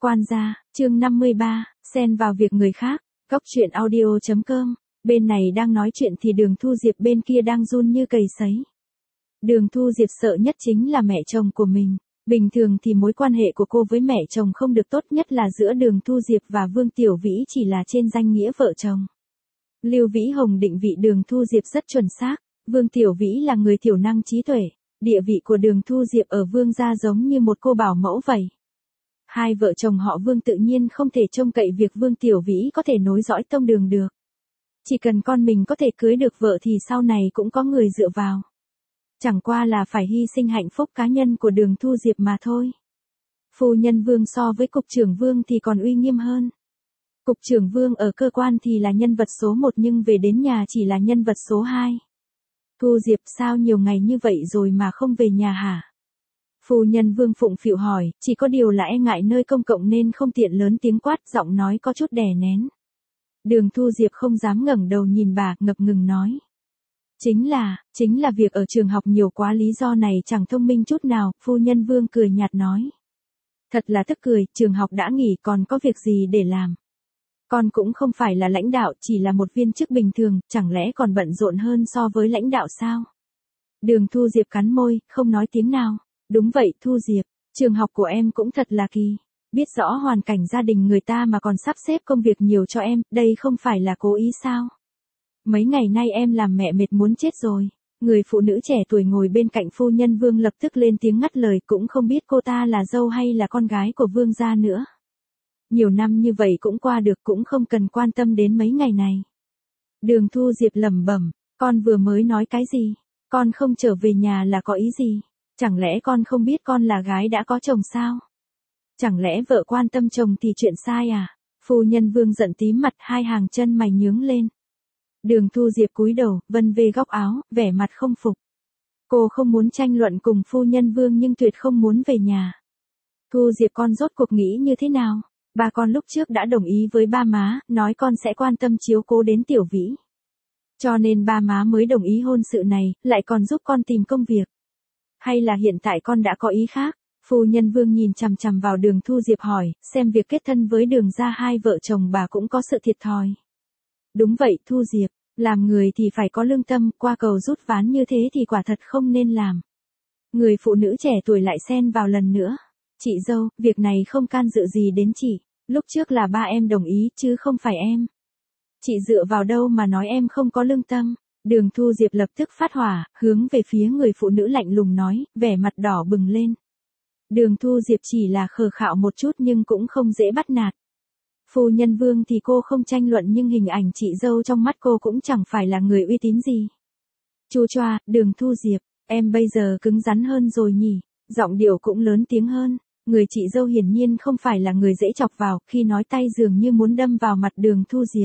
Quan gia, chương 53, xen vào việc người khác, Cóc truyện audio.com, bên này đang nói chuyện thì Đường Thu Diệp bên kia đang run như cầy sấy. Đường Thu Diệp sợ nhất chính là mẹ chồng của mình, bình thường thì mối quan hệ của cô với mẹ chồng không được tốt, nhất là giữa Đường Thu Diệp và Vương Tiểu Vĩ chỉ là trên danh nghĩa vợ chồng. Lưu Vĩ Hồng định vị Đường Thu Diệp rất chuẩn xác, Vương Tiểu Vĩ là người thiểu năng trí tuệ, địa vị của Đường Thu Diệp ở Vương gia giống như một cô bảo mẫu vậy. Hai vợ chồng họ Vương tự nhiên không thể trông cậy việc Vương Tiểu Vĩ có thể nối dõi tông đường được. Chỉ cần con mình có thể cưới được vợ thì sau này cũng có người dựa vào. Chẳng qua là phải hy sinh hạnh phúc cá nhân của Đường Thu Diệp mà thôi. Phu nhân Vương so với cục trưởng Vương thì còn uy nghiêm hơn. Cục trưởng Vương ở cơ quan thì là nhân vật số 1 nhưng về đến nhà chỉ là nhân vật số 2. Thu Diệp, sao nhiều ngày như vậy rồi mà không về nhà hả? Phu nhân Vương phụng phịu hỏi, chỉ có điều là e ngại nơi công cộng nên không tiện lớn tiếng quát, giọng nói có chút đè nén. Đường Thu Diệp không dám ngẩng đầu nhìn bà, ngập ngừng nói. Chính là việc ở trường học nhiều quá, lý do này chẳng thông minh chút nào, phu nhân Vương cười nhạt nói. Thật là tức cười, trường học đã nghỉ còn có việc gì để làm. Con cũng không phải là lãnh đạo, chỉ là một viên chức bình thường, chẳng lẽ còn bận rộn hơn so với lãnh đạo sao? Đường Thu Diệp cắn môi, không nói tiếng nào. Đúng vậy Thu Diệp, trường học của em cũng thật là kỳ. Biết rõ hoàn cảnh gia đình người ta mà còn sắp xếp công việc nhiều cho em, đây không phải là cố ý sao? Mấy ngày nay em làm mẹ mệt muốn chết rồi. Người phụ nữ trẻ tuổi ngồi bên cạnh phu nhân Vương lập tức lên tiếng ngắt lời, cũng không biết cô ta là dâu hay là con gái của Vương gia nữa. Nhiều năm như vậy cũng qua được, cũng không cần quan tâm đến mấy ngày này. Đường Thu Diệp lẩm bẩm, con vừa mới nói cái gì? Con không trở về nhà là có ý gì? Chẳng lẽ con không biết con là gái đã có chồng sao? Chẳng lẽ vợ quan tâm chồng thì chuyện sai à? Phu nhân Vương giận tím mặt, hai hàng chân mày nhướng lên. Đường Thu Diệp cúi đầu, vân về góc áo, vẻ mặt không phục. Cô không muốn tranh luận cùng phu nhân Vương nhưng tuyệt không muốn về nhà. Thu Diệp, con rốt cuộc nghĩ như thế nào? Ba con lúc trước đã đồng ý với ba má, nói con sẽ quan tâm chiếu cố đến Tiểu Vĩ. Cho nên ba má mới đồng ý hôn sự này, lại còn giúp con tìm công việc. Hay là hiện tại con đã có ý khác? Phu nhân Vương nhìn chằm chằm vào Đường Thu Diệp hỏi, xem việc kết thân với Đường gia hai vợ chồng bà cũng có sự thiệt thòi. Đúng vậy Thu Diệp, làm người thì phải có lương tâm, qua cầu rút ván như thế thì quả thật không nên làm. Người phụ nữ trẻ tuổi lại xen vào lần nữa. Chị dâu, việc này không can dự gì đến chị, lúc trước là ba em đồng ý chứ không phải em. Chị dựa vào đâu mà nói em không có lương tâm? Đường Thu Diệp lập tức phát hỏa, hướng về phía người phụ nữ lạnh lùng nói, vẻ mặt đỏ bừng lên. Đường Thu Diệp chỉ là khờ khạo một chút nhưng cũng không dễ bắt nạt. Phu nhân Vương thì cô không tranh luận nhưng hình ảnh chị dâu trong mắt cô cũng chẳng phải là người uy tín gì. Chu choa, Đường Thu Diệp, em bây giờ cứng rắn hơn rồi nhỉ, giọng điệu cũng lớn tiếng hơn. Người chị dâu hiển nhiên không phải là người dễ chọc vào, khi nói tay dường như muốn đâm vào mặt Đường Thu Diệp.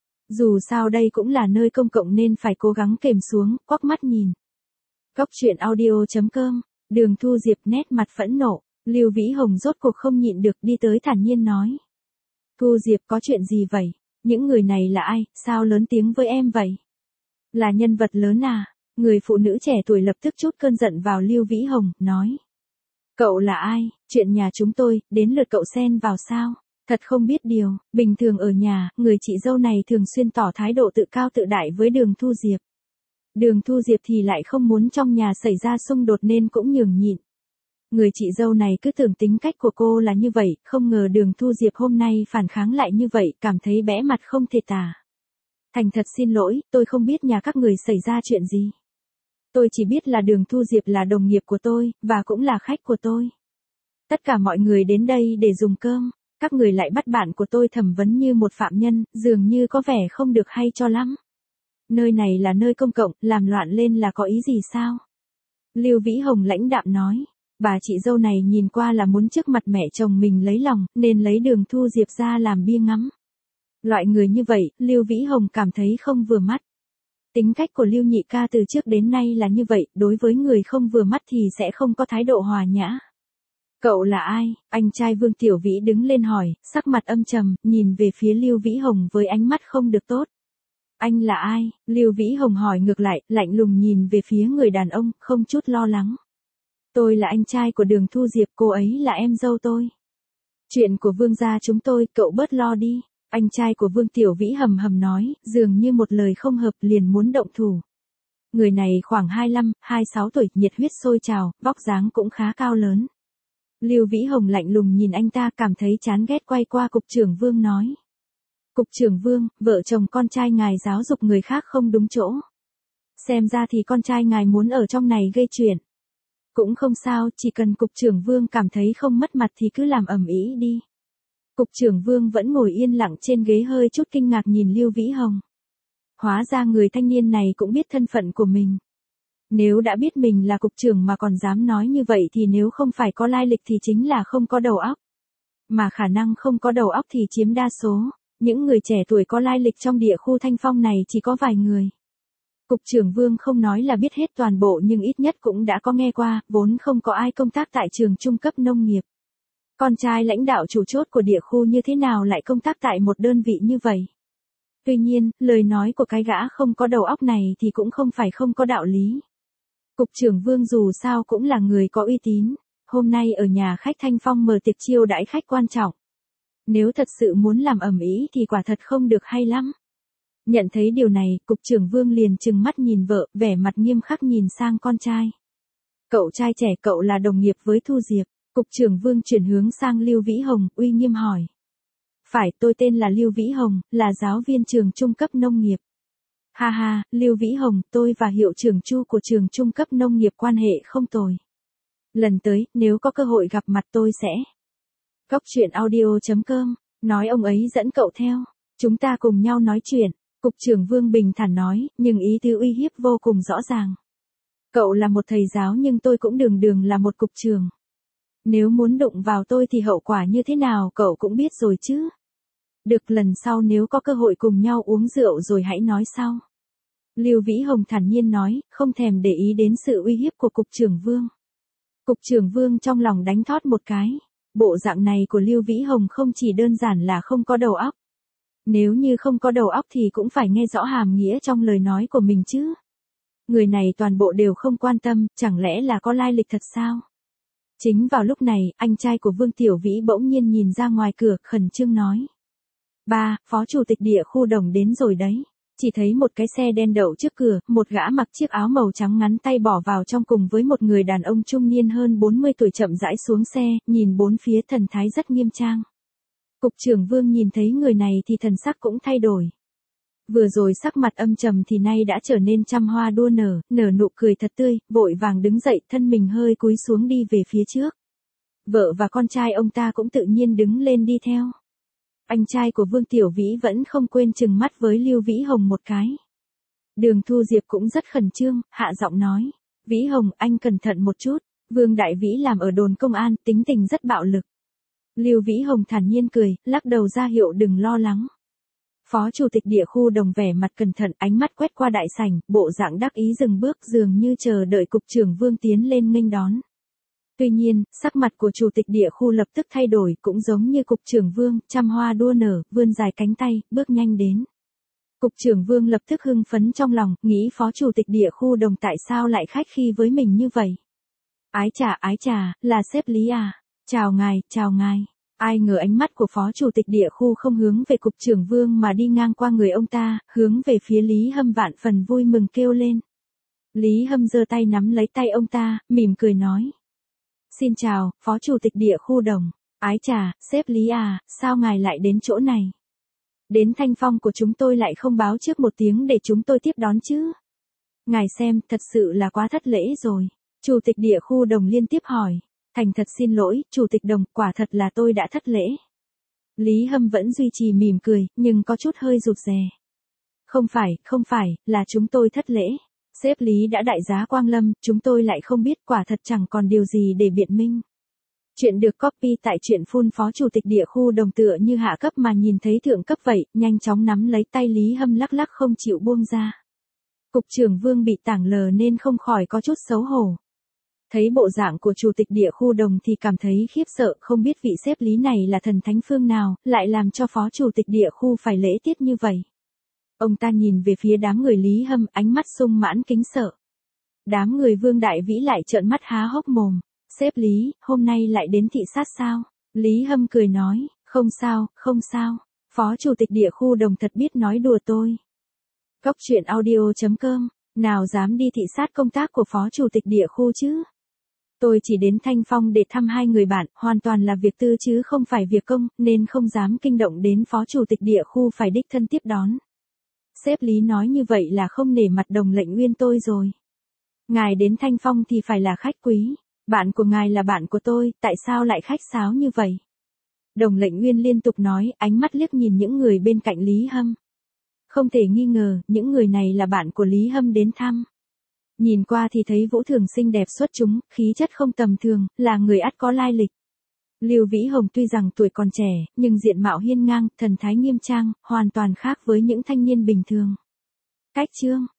Dù sao đây cũng là nơi công cộng nên phải cố gắng kềm xuống, quắc mắt nhìn. Cóc truyện audio.com, Đường Thu Diệp nét mặt phẫn nộ, Lưu Vĩ Hồng rốt cuộc không nhịn được đi tới thản nhiên nói. Thu Diệp, có chuyện gì vậy? Những người này là ai, sao lớn tiếng với em vậy? Là nhân vật lớn à? Người phụ nữ trẻ tuổi lập tức trút cơn giận vào Lưu Vĩ Hồng, nói. Cậu là ai? Chuyện nhà chúng tôi, đến lượt cậu xen vào sao? Thật không biết điều, bình thường ở nhà, người chị dâu này thường xuyên tỏ thái độ tự cao tự đại với Đường Thu Diệp. Đường Thu Diệp thì lại không muốn trong nhà xảy ra xung đột nên cũng nhường nhịn. Người chị dâu này cứ tưởng tính cách của cô là như vậy, không ngờ Đường Thu Diệp hôm nay phản kháng lại như vậy, cảm thấy bẽ mặt không thể tả. Thành thật xin lỗi, tôi không biết nhà các người xảy ra chuyện gì. Tôi chỉ biết là Đường Thu Diệp là đồng nghiệp của tôi, và cũng là khách của tôi. Tất cả mọi người đến đây để dùng cơm, các người lại bắt bạn của tôi thẩm vấn như một phạm nhân, dường như có vẻ không được hay cho lắm. Nơi này là nơi công cộng, làm loạn lên là có ý gì sao? Lưu Vĩ Hồng lãnh đạm nói, bà chị dâu này nhìn qua là muốn trước mặt mẹ chồng mình lấy lòng, nên lấy Đường Thu Diệp ra làm bia ngắm. Loại người như vậy, Lưu Vĩ Hồng cảm thấy không vừa mắt. Tính cách của Lưu nhị ca từ trước đến nay là như vậy, đối với người không vừa mắt thì sẽ không có thái độ hòa nhã. Cậu là ai? Anh trai Vương Tiểu Vĩ đứng lên hỏi, sắc mặt âm trầm, nhìn về phía Lưu Vĩ Hồng với ánh mắt không được tốt. Anh là ai? Lưu Vĩ Hồng hỏi ngược lại, lạnh lùng nhìn về phía người đàn ông, không chút lo lắng. Tôi là anh trai của Đường Thu Diệp, cô ấy là em dâu tôi. Chuyện của Vương gia chúng tôi, cậu bớt lo đi. Anh trai của Vương Tiểu Vĩ hầm hầm nói, dường như một lời không hợp liền muốn động thủ. Người này khoảng 25, 26 tuổi, nhiệt huyết sôi trào, vóc dáng cũng khá cao lớn. Lưu Vĩ Hồng lạnh lùng nhìn anh ta, cảm thấy chán ghét, quay qua cục trưởng Vương nói. Cục trưởng Vương, vợ chồng con trai ngài giáo dục người khác không đúng chỗ. Xem ra thì con trai ngài muốn ở trong này gây chuyện. Cũng không sao, chỉ cần cục trưởng Vương cảm thấy không mất mặt thì cứ làm ầm ĩ đi. Cục trưởng Vương vẫn ngồi yên lặng trên ghế, hơi chút kinh ngạc nhìn Lưu Vĩ Hồng. Hóa ra người thanh niên này cũng biết thân phận của mình. Nếu đã biết mình là cục trưởng mà còn dám nói như vậy thì nếu không phải có lai lịch thì chính là không có đầu óc. Mà khả năng không có đầu óc thì chiếm đa số. Những người trẻ tuổi có lai lịch trong địa khu Thanh Phong này chỉ có vài người. Cục trưởng Vương không nói là biết hết toàn bộ nhưng ít nhất cũng đã có nghe qua, vốn không có ai công tác tại trường trung cấp nông nghiệp. Con trai lãnh đạo chủ chốt của địa khu như thế nào lại công tác tại một đơn vị như vậy? Tuy nhiên, lời nói của cái gã không có đầu óc này thì cũng không phải không có đạo lý. Cục trưởng Vương dù sao cũng là người có uy tín, hôm nay ở nhà khách Thanh Phong mở tiệc chiêu đãi khách quan trọng. Nếu thật sự muốn làm ầm ĩ thì quả thật không được hay lắm. Nhận thấy điều này, cục trưởng Vương liền trừng mắt nhìn vợ, vẻ mặt nghiêm khắc nhìn sang con trai. Cậu trai trẻ, cậu là đồng nghiệp với Thu Diệp. Cục trưởng Vương chuyển hướng sang Lưu Vĩ Hồng, uy nghiêm hỏi. Phải, tôi tên là Lưu Vĩ Hồng, là giáo viên trường trung cấp nông nghiệp. Ha ha, Lưu Vĩ Hồng, tôi và hiệu trưởng Chu của trường trung cấp nông nghiệp quan hệ không tồi. Lần tới, nếu có cơ hội gặp mặt tôi sẽ. Cóc truyện audio.com, nói ông ấy dẫn cậu theo. Chúng ta cùng nhau nói chuyện. Cục trưởng Vương bình thản nói, nhưng ý tứ uy hiếp vô cùng rõ ràng. Cậu là một thầy giáo nhưng tôi cũng đường là một cục trưởng. Nếu muốn đụng vào tôi thì hậu quả như thế nào cậu cũng biết rồi chứ. Được, lần sau nếu có cơ hội cùng nhau uống rượu rồi hãy nói sau. Lưu Vĩ Hồng thản nhiên nói, không thèm để ý đến sự uy hiếp của cục trưởng Vương. Cục trưởng Vương trong lòng đánh thót một cái. Bộ dạng này của Lưu Vĩ Hồng không chỉ đơn giản là không có đầu óc. Nếu như không có đầu óc thì cũng phải nghe rõ hàm nghĩa trong lời nói của mình chứ. Người này toàn bộ đều không quan tâm, chẳng lẽ là có lai lịch thật sao? Chính vào lúc này, anh trai của Vương Tiểu Vĩ bỗng nhiên nhìn ra ngoài cửa, khẩn trương nói. Ba, phó chủ tịch địa khu Đồng đến rồi đấy. Chỉ thấy một cái xe đen đậu trước cửa, một gã mặc chiếc áo màu trắng ngắn tay bỏ vào trong cùng với một người đàn ông trung niên hơn 40 tuổi chậm rãi xuống xe, nhìn bốn phía thần thái rất nghiêm trang. Cục trưởng Vương nhìn thấy người này thì thần sắc cũng thay đổi. Vừa rồi sắc mặt âm trầm thì nay đã trở nên trăm hoa đua nở, nở nụ cười thật tươi, vội vàng đứng dậy, thân mình hơi cúi xuống đi về phía trước. Vợ và con trai ông ta cũng tự nhiên đứng lên đi theo. Anh trai của Vương Tiểu Vĩ vẫn không quên trừng mắt với Lưu Vĩ Hồng một cái. Đường Thu Diệp cũng rất khẩn trương, hạ giọng nói. Vĩ Hồng, anh cẩn thận một chút, Vương Đại Vĩ làm ở đồn công an, tính tình rất bạo lực. Lưu Vĩ Hồng thản nhiên cười, lắc đầu ra hiệu đừng lo lắng. Phó chủ tịch địa khu Đồng vẻ mặt cẩn thận, ánh mắt quét qua đại sảnh, bộ dạng đắc ý dừng bước, dường như chờ đợi cục trưởng Vương tiến lên nghênh đón. Tuy nhiên, sắc mặt của chủ tịch địa khu lập tức thay đổi, cũng giống như cục trưởng Vương, trăm hoa đua nở, vươn dài cánh tay, bước nhanh đến. Cục trưởng Vương lập tức hưng phấn trong lòng, nghĩ phó chủ tịch địa khu Đồng tại sao lại khách khí với mình như vậy. Ái chà, là sếp Lý à? Chào ngài. Ai ngờ ánh mắt của phó chủ tịch địa khu không hướng về cục trưởng Vương mà đi ngang qua người ông ta, hướng về phía Lý Hâm vạn phần vui mừng kêu lên. Lý Hâm giơ tay nắm lấy tay ông ta, mỉm cười nói. Xin chào, phó chủ tịch địa khu Đồng. Ái chà, sếp Lý à, sao ngài lại đến chỗ này? Đến Thanh Phong của chúng tôi lại không báo trước một tiếng để chúng tôi tiếp đón chứ? Ngài xem, thật sự là quá thất lễ rồi. Chủ tịch địa khu Đồng liên tiếp hỏi. Thành thật xin lỗi, Chủ tịch Đồng, quả thật là tôi đã thất lễ. Lý Hâm vẫn duy trì mỉm cười, nhưng có chút hơi rụt rè. Không phải, là chúng tôi thất lễ. Sếp Lý đã đại giá quang lâm, chúng tôi lại không biết, quả thật chẳng còn điều gì để biện minh. Chuyện được copy tại truyện full. Phó chủ tịch địa khu Đồng tựa như hạ cấp mà nhìn thấy thượng cấp vậy, nhanh chóng nắm lấy tay Lý Hâm lắc lắc không chịu buông ra. Cục trưởng Vương bị tảng lờ nên không khỏi có chút xấu hổ. Thấy bộ dạng của chủ tịch địa khu Đồng thì cảm thấy khiếp sợ, không biết vị sếp Lý này là thần thánh phương nào, lại làm cho phó chủ tịch địa khu phải lễ tiết như vậy. Ông ta nhìn về phía đám người Lý Hâm, ánh mắt sung mãn kính sợ. Đám người Vương Đại Vĩ lại trợn mắt há hốc mồm. Sếp Lý, hôm nay lại đến thị sát sao? Lý Hâm cười nói, không sao, không sao. Phó chủ tịch địa khu Đồng thật biết nói đùa tôi. Cốc truyện audio.com, nào dám đi thị sát công tác của phó chủ tịch địa khu chứ? Tôi chỉ đến Thanh Phong để thăm hai người bạn, hoàn toàn là việc tư chứ không phải việc công, nên không dám kinh động đến phó chủ tịch địa khu phải đích thân tiếp đón. Sếp Lý nói như vậy là không nể mặt Đồng Lệnh Uyên tôi rồi. Ngài đến Thanh Phong thì phải là khách quý, bạn của ngài là bạn của tôi, tại sao lại khách sáo như vậy? Đồng Lệnh Uyên liên tục nói, ánh mắt liếc nhìn những người bên cạnh Lý Hâm. Không thể nghi ngờ, những người này là bạn của Lý Hâm đến thăm. Nhìn qua thì thấy Vũ Thường xinh đẹp xuất chúng, khí chất không tầm thường, là người ắt có lai lịch. Lưu Vĩ Hồng tuy rằng tuổi còn trẻ, nhưng diện mạo hiên ngang, thần thái nghiêm trang, hoàn toàn khác với những thanh niên bình thường. Cách chương